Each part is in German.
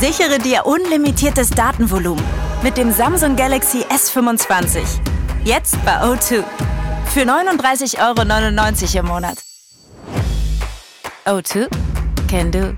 Sichere dir unlimitiertes Datenvolumen mit dem Samsung Galaxy S25. Jetzt bei O2. Für 39,99 € im Monat. O2 can do.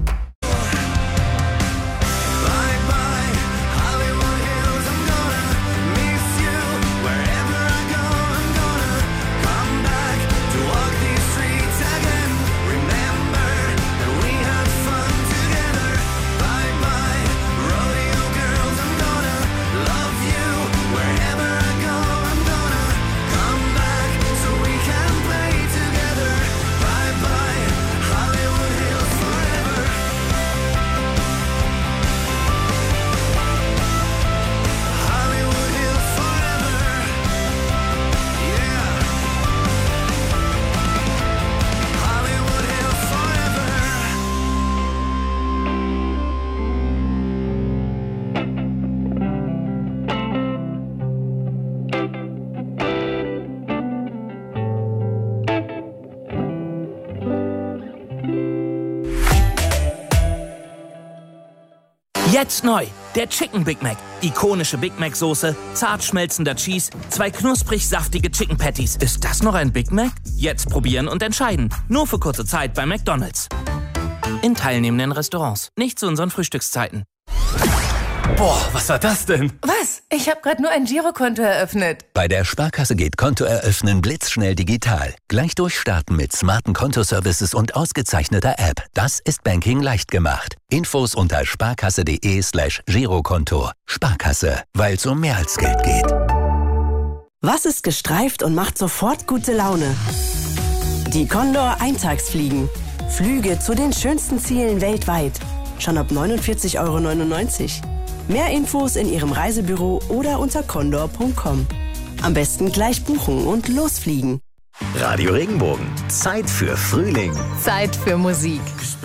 Jetzt neu, der Chicken Big Mac. Ikonische Big Mac Soße, zart schmelzender Cheese, 2 knusprig saftige Chicken Patties. Ist das noch ein Big Mac? Jetzt probieren und entscheiden. Nur für kurze Zeit bei McDonald's. In teilnehmenden Restaurants, nicht zu unseren Frühstückszeiten. Boah, was war das denn? Was? Ich habe gerade nur ein Girokonto eröffnet. Bei der Sparkasse geht Konto eröffnen blitzschnell digital. Gleich durchstarten mit smarten Kontoservices und ausgezeichneter App. Das ist Banking leicht gemacht. Infos unter sparkasse.de/Girokonto. Sparkasse, weil es um mehr als Geld geht. Was ist gestreift und macht sofort gute Laune? Die Condor Eintagsfliegen. Flüge zu den schönsten Zielen weltweit. Schon ab 49,99 €. Mehr Infos in Ihrem Reisebüro oder unter condor.com. Am besten gleich buchen und losfliegen. Radio Regenbogen. Zeit für Frühling. Zeit für Musik.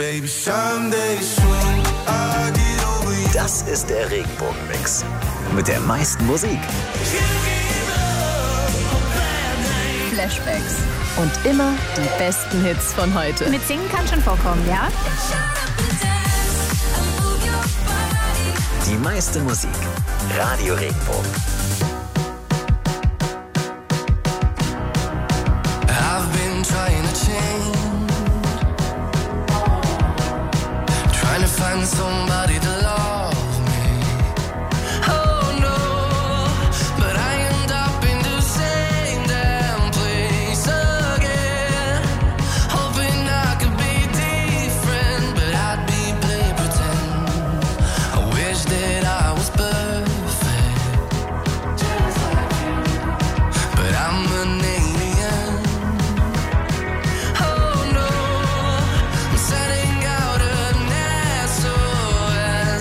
Das ist der Regenbogen-Mix. Mit der meisten Musik. Flashbacks. Und immer die besten Hits von heute. Mit Singen kann schon vorkommen, ja? Die meiste Musik. Radio Regenbogen. I've been trying to change, trying to find somebody to love me. Oh no, but I end up in the same damn place again. Hoping I could be different, but I'd be play pretend. I wish that I was perfect, but I'm an alien. Oh no, I'm setting out a SOS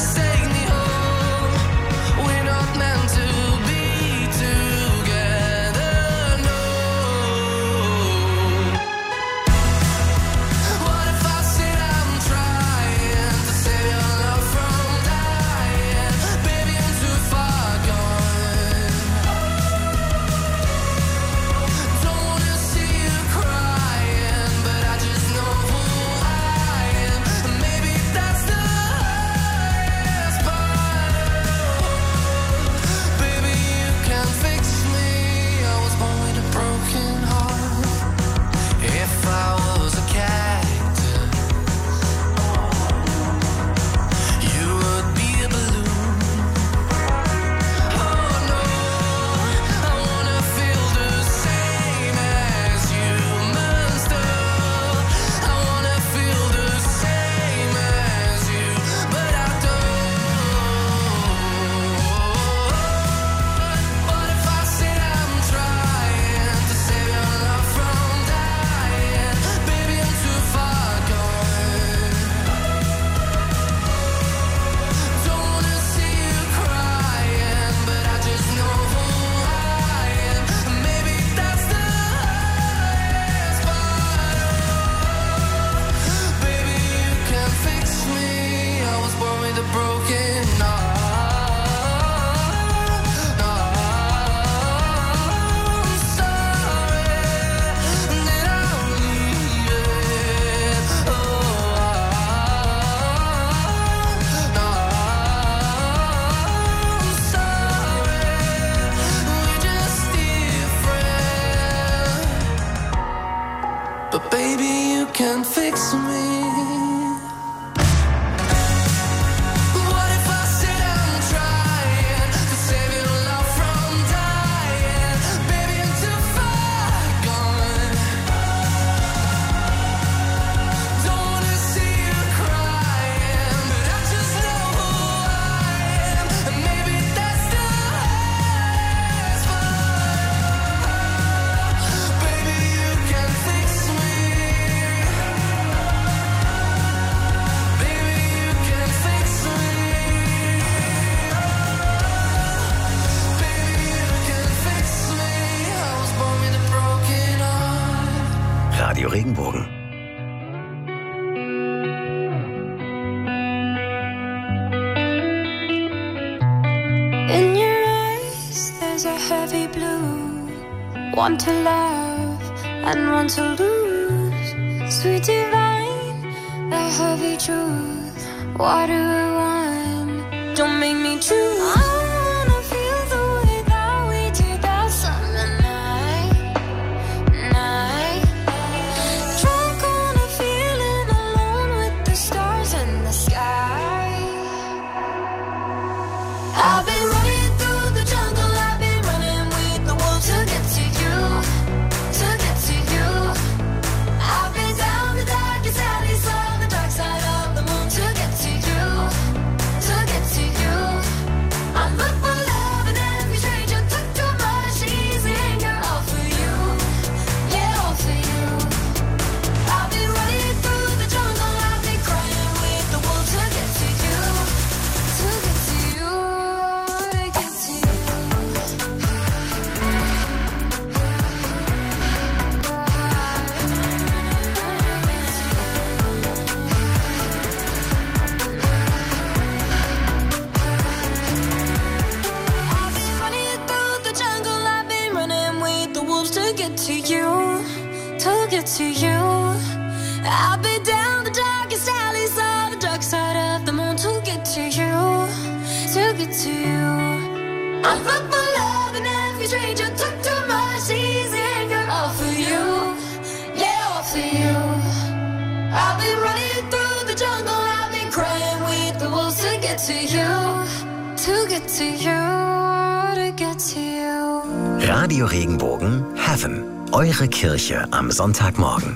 One to love and one to lose. Sweet divine, the heavy truth. What do I want? Don't make me choose. I wanna feel the way that we did that summer night. Drunk on a feeling, alone with the stars in the sky. I've been running through the jungle, I've been running with the wolves to get to you, to get to you. I've been down the darkest alleys on the dark side of the moon to get to you, to get to you. I look for love and every stranger took too much easy anger, all for you, yeah, all for you. I've been running through the jungle, I've been crying with the wolves to get to you, to get to you. To you, I've been down the darkest alleys on the dark side of the moon to get to you, to get to you. I look for love and every stranger took too much easy anger, all for you, yeah, all for you. I've been running through the jungle, I've been crying with the wolves to get to you, to get to you, to get to you. Radio Regenbogen Heaven. Eure Kirche am Sonntagmorgen.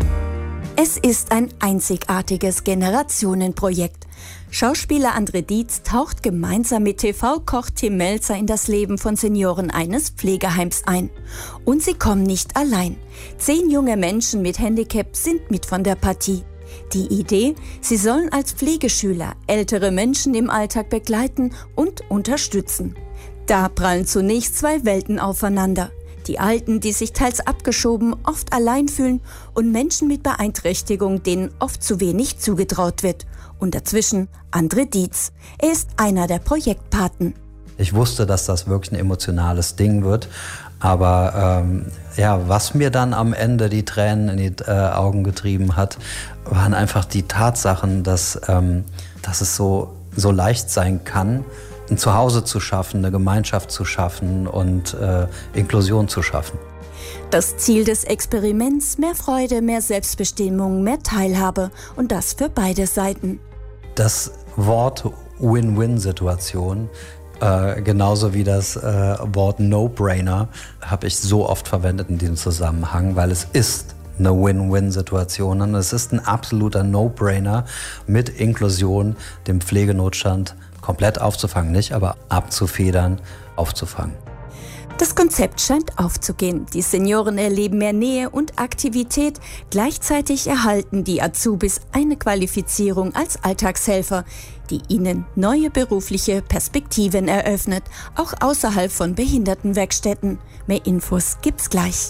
Es ist ein einzigartiges Generationenprojekt. Schauspieler André Dietz taucht gemeinsam mit TV-Koch Tim Melzer in das Leben von Senioren eines Pflegeheims ein. Und sie kommen nicht allein. 10 junge Menschen mit Handicap sind mit von der Partie. Die Idee, sie sollen als Pflegeschüler ältere Menschen im Alltag begleiten und unterstützen. Da prallen zunächst 2 Welten aufeinander. Die Alten, die sich teils abgeschoben, oft allein fühlen, und Menschen mit Beeinträchtigung, denen oft zu wenig zugetraut wird. Und dazwischen André Dietz. Er ist einer der Projektpaten. Ich wusste, dass das wirklich ein emotionales Ding wird. Aber was mir dann am Ende die Tränen in die Augen getrieben hat, waren einfach die Tatsachen, dass es so leicht sein kann, ein Zuhause zu schaffen, eine Gemeinschaft zu schaffen und Inklusion zu schaffen. Das Ziel des Experiments: mehr Freude, mehr Selbstbestimmung, mehr Teilhabe, und das für beide Seiten. Das Wort Win-Win-Situation, genauso wie das Wort No-Brainer, habe ich so oft verwendet in diesem Zusammenhang, weil es ist eine Win-Win-Situation und es ist ein absoluter No-Brainer, mit Inklusion den Pflegenotstand komplett aufzufangen, nicht, aber abzufedern, aufzufangen. Das Konzept scheint aufzugehen. Die Senioren erleben mehr Nähe und Aktivität. Gleichzeitig erhalten die Azubis eine Qualifizierung als Alltagshelfer, die ihnen neue berufliche Perspektiven eröffnet, auch außerhalb von Behindertenwerkstätten. Mehr Infos gibt's gleich.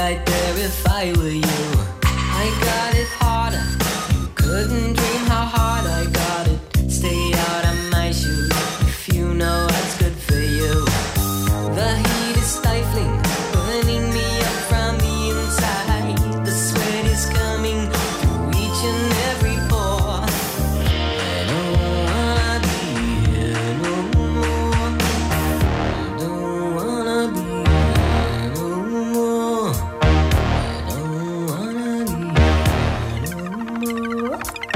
right there if I were you. I got it harder, couldn't dream how hard I got it. Stay out of my shoes if you know what's good for you. The heat is stifling, burning me up from the inside. The sweat is coming through each and every pore. I don't wanna be here no more. I don't wanna be here no more. I don't wanna be here no more.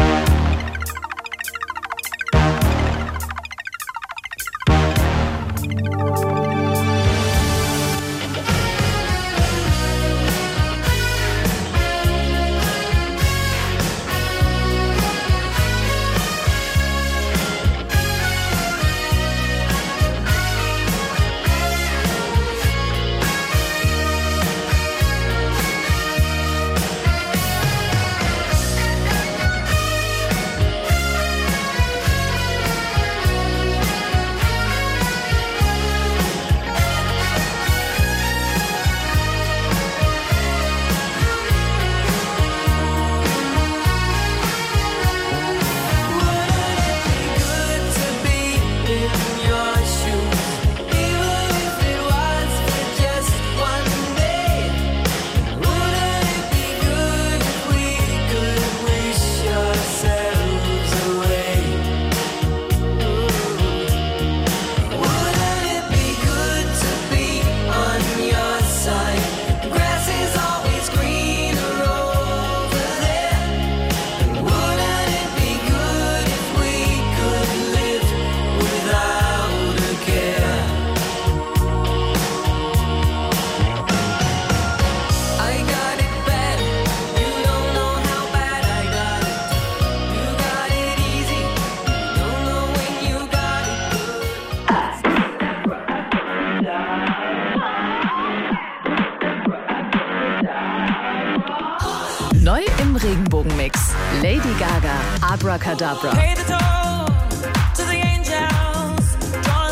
Neu im Regenbogenmix. Lady Gaga, Abracadabra. Pay the toll to the angels, drawing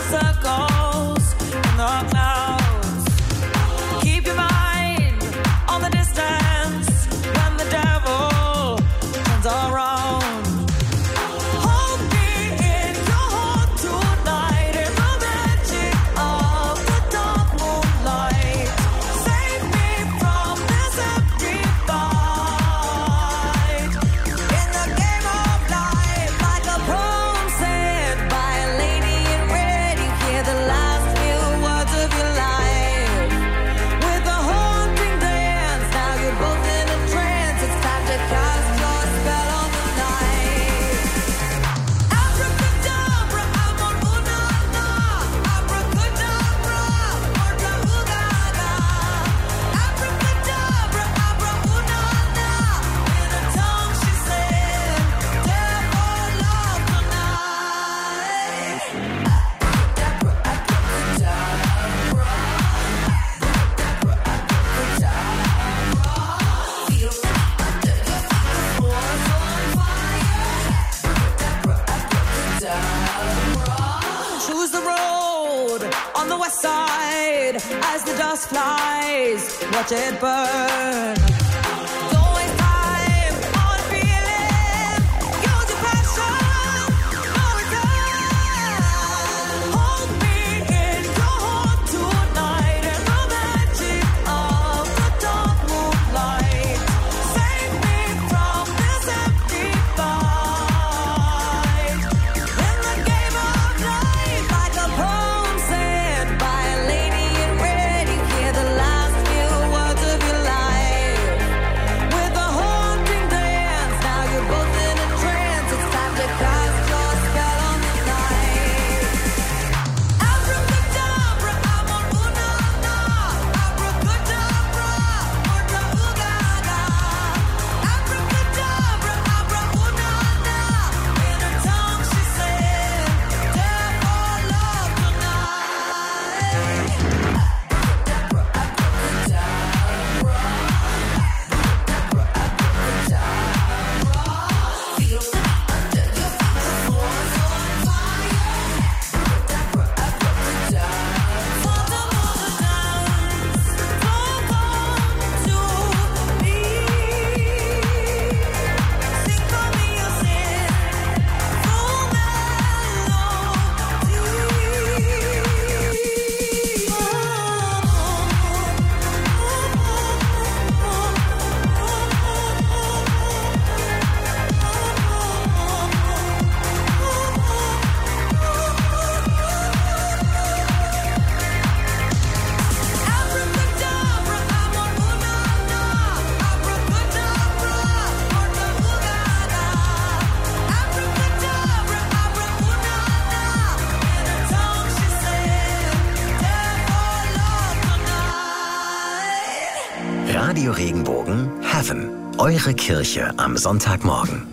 circles in the clouds. Keep your mind on the distance when the devil turns around. Hold me in your heart tonight in the magic of the dark moonlight. Save me from this empty fight. In the game of life, like a poem said by a lady in red, you hear the last few words of your life. With a haunting dance, now you're both in a trance. It's time to cast your spell on the night. Abracadabra, amor una na. Abracadabra, otra ugaga. Abracadabra, abra una na. In a tongue she said, devil love tonight. Choose the road on the west side as the dust flies. Watch it burn. Don't waste time on feeling. Use your passion. No return. Hold me in your heart tonight in the magic of the dark moonlight. Save me from this empty fight. In the game of life, like a poem said by a lady in red, you hear the last few words of your life. Regenbogen Heaven. Eure Kirche am Sonntagmorgen.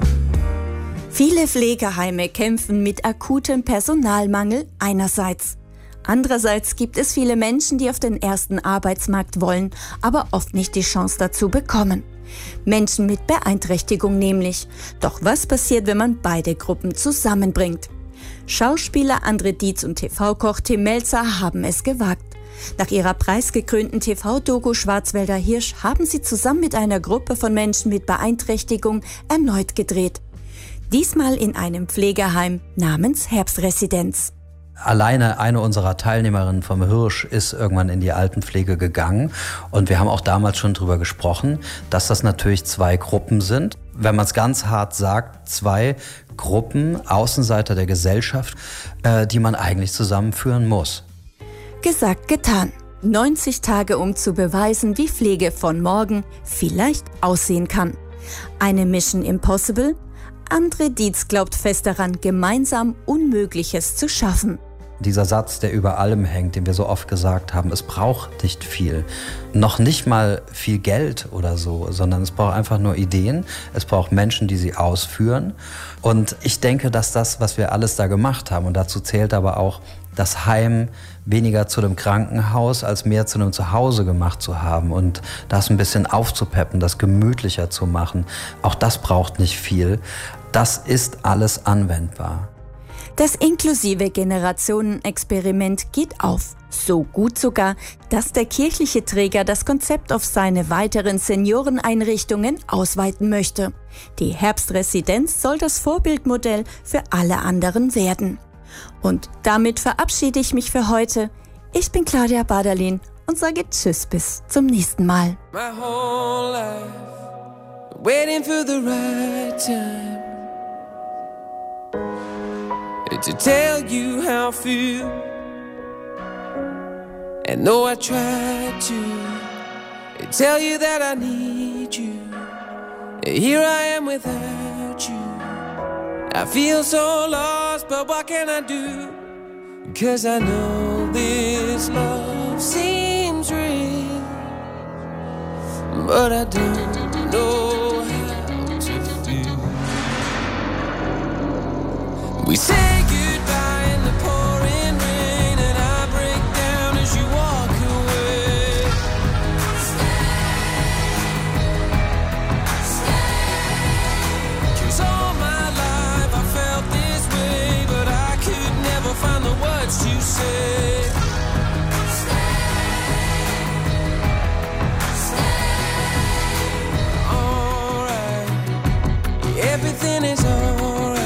Viele Pflegeheime kämpfen mit akutem Personalmangel einerseits. Andererseits gibt es viele Menschen, die auf den ersten Arbeitsmarkt wollen, aber oft nicht die Chance dazu bekommen. Menschen mit Beeinträchtigung nämlich. Doch was passiert, wenn man beide Gruppen zusammenbringt? Schauspieler André Dietz und TV-Koch Tim Melzer haben es gewagt. Nach ihrer preisgekrönten TV-Doku Schwarzwälder Hirsch haben sie zusammen mit einer Gruppe von Menschen mit Beeinträchtigung erneut gedreht. Diesmal in einem Pflegeheim namens Herbstresidenz. Alleine eine unserer Teilnehmerinnen vom Hirsch ist irgendwann in die Altenpflege gegangen. Und wir haben auch damals schon drüber gesprochen, dass das natürlich 2 Gruppen sind. Wenn man es ganz hart sagt, 2 Gruppen, Außenseiter der Gesellschaft, die man eigentlich zusammenführen muss. Gesagt, getan. 90 Tage, um zu beweisen, wie Pflege von morgen vielleicht aussehen kann. Eine Mission Impossible? André Dietz glaubt fest daran, gemeinsam Unmögliches zu schaffen. Dieser Satz, der über allem hängt, den wir so oft gesagt haben, es braucht nicht viel. Noch nicht mal viel Geld oder so, sondern es braucht einfach nur Ideen. Es braucht Menschen, die sie ausführen. Und ich denke, dass das, was wir alles da gemacht haben, und dazu zählt aber auch das Heim weniger zu einem Krankenhaus, als mehr zu einem Zuhause gemacht zu haben und das ein bisschen aufzupeppen, das gemütlicher zu machen. Auch das braucht nicht viel. Das ist alles anwendbar. Das inklusive Generationen-Experiment geht auf. So gut sogar, dass der kirchliche Träger das Konzept auf seine weiteren Senioreneinrichtungen ausweiten möchte. Die Herbstresidenz soll das Vorbildmodell für alle anderen werden. Und damit verabschiede ich mich für heute. Ich bin Claudia Baderlin und sage Tschüss bis zum nächsten Mal. My whole life, waiting for the right time to tell you how I feel. And though I tried to tell you that I need you, here I am without you. I feel so lost, but what can I do? 'Cause I know this love seems real, but I don't know how to feel. We say goodbye in the pouring rain, and I break down as you walk away. Stay, 'cause all my life I felt this way, but I could never find the words to say. Stay, alright, everything is alright.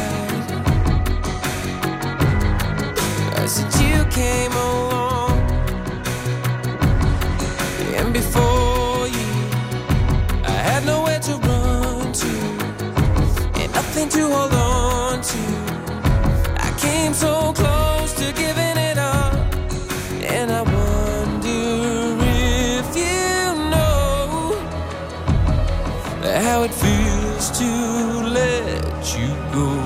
Since you came along, and before you, I had nowhere to run to, and nothing to hold on to. I came so close to giving it up, and I wonder if you know how it feels to let you go.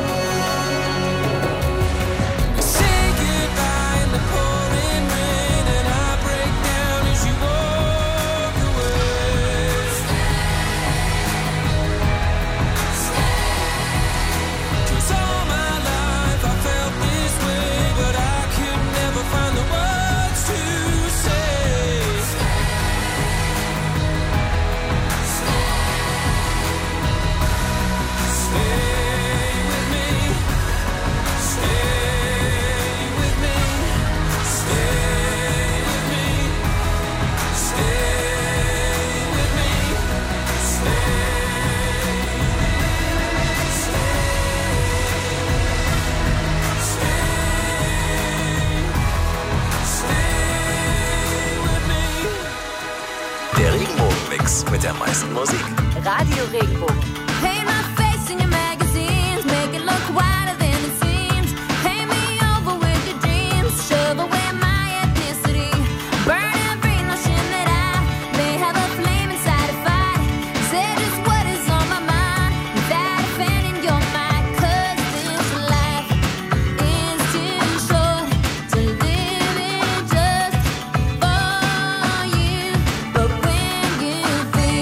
Der Regenbogenmix mit der meisten Musik. Radio Regenbogen. Paint my face in your magazines, make it look whiter than it seems. Paint me over with your dreams, shove away my ethnicity. Burn every notion that I may have a flame inside a fight. Say just what is on my mind, without offending your mind. 'Cause this life is too short to live it just for you. But when you feel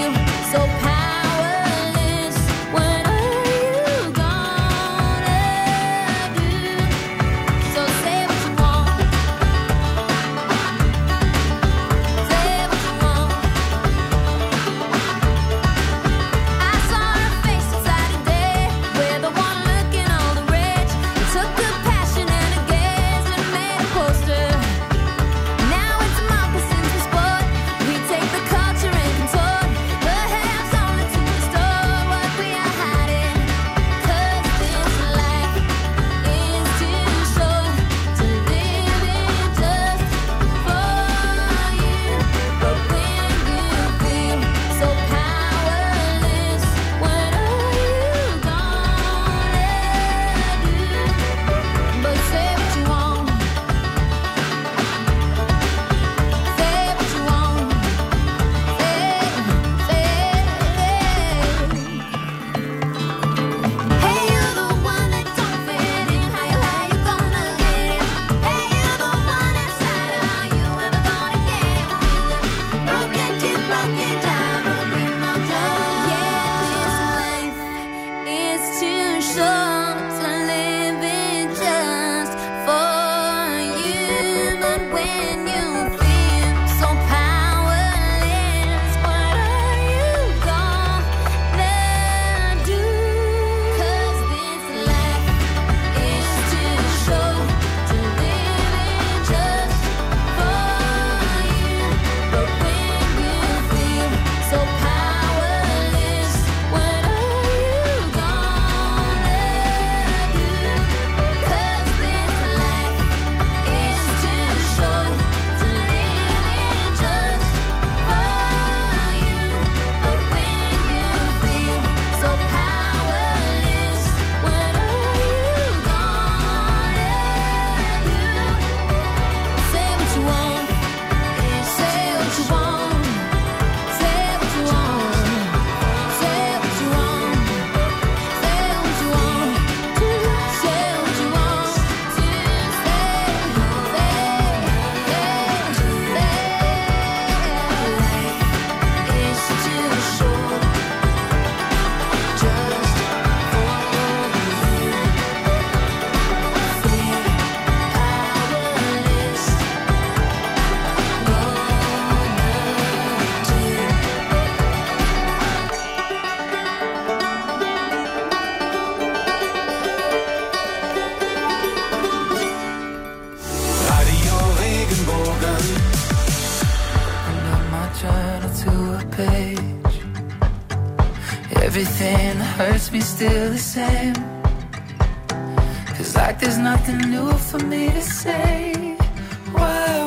everything that hurts me still the same. 'Cause like there's nothing new for me to say. Why?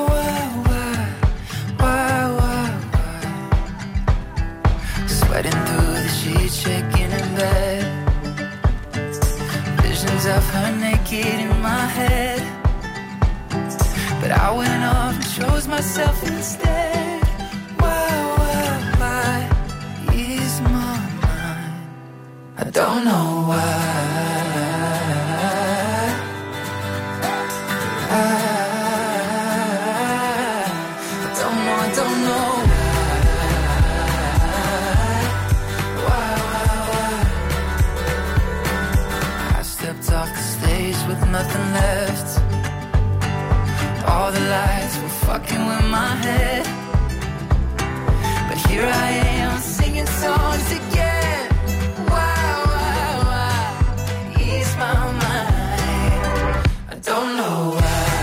Sweating through the sheets, shaking in bed. Visions of her naked in my head. But I went off and chose myself instead. Why is my mind? I don't know why. I don't know. I stepped off the stage with nothing left. All the lights were fucking with my head. But here I am singing songs again. Why ease my mind? I don't know why.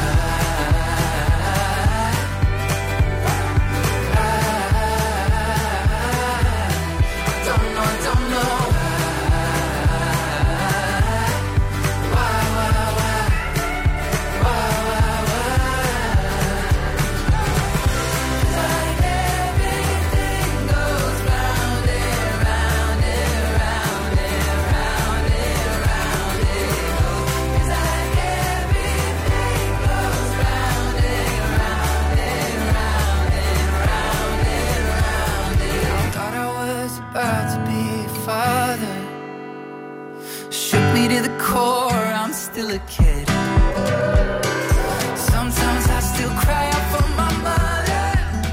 Still a kid. Sometimes I still cry out for my mother.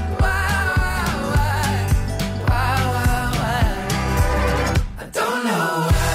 Why? I don't know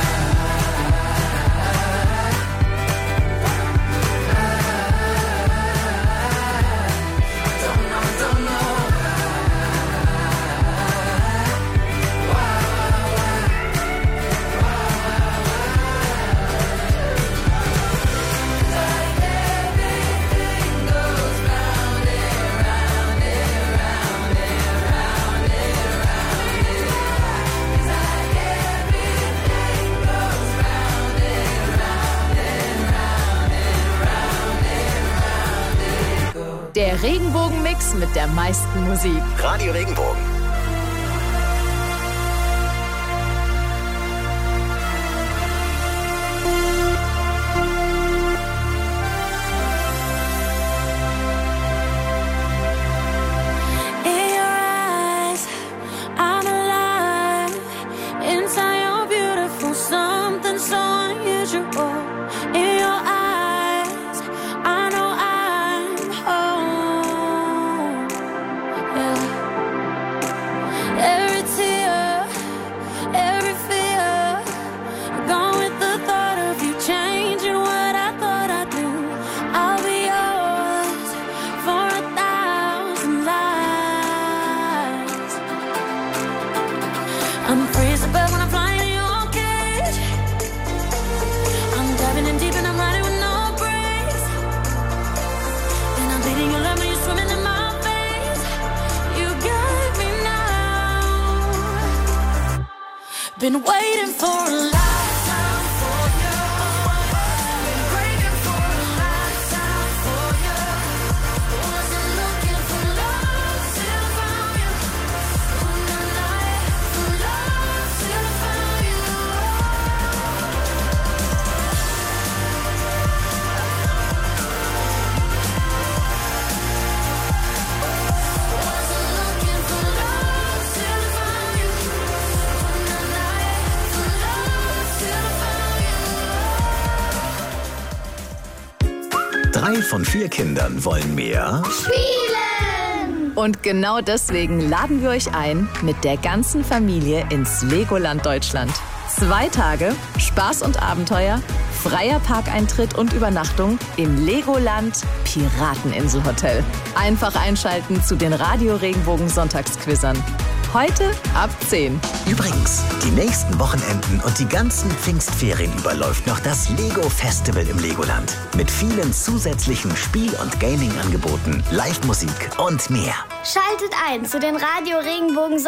Der Regenbogen-Mix mit der meisten Musik. Radio Regenbogen. Been waiting for a lifetime for you. Been waiting for a lifetime for you. Wasn't looking for love till I found you. On the night for love till I found you. Wasn't looking for love till I found you. On the night for love till I found you. 3 von 4 Kindern wollen mehr. Spielen! Und genau deswegen laden wir euch ein, mit der ganzen Familie ins Legoland Deutschland. 2 Tage, Spaß und Abenteuer, freier Parkeintritt und Übernachtung im Legoland Pirateninselhotel. Einfach einschalten zu den Radio Regenbogen Sonntagsquizzern. Heute ab 10. Übrigens, die nächsten Wochenenden und die ganzen Pfingstferien überläuft noch das Lego Festival im Legoland. Mit vielen zusätzlichen Spiel- und Gaming-Angeboten, Live-Musik und mehr. Schaltet ein zu den Radio Regenbogen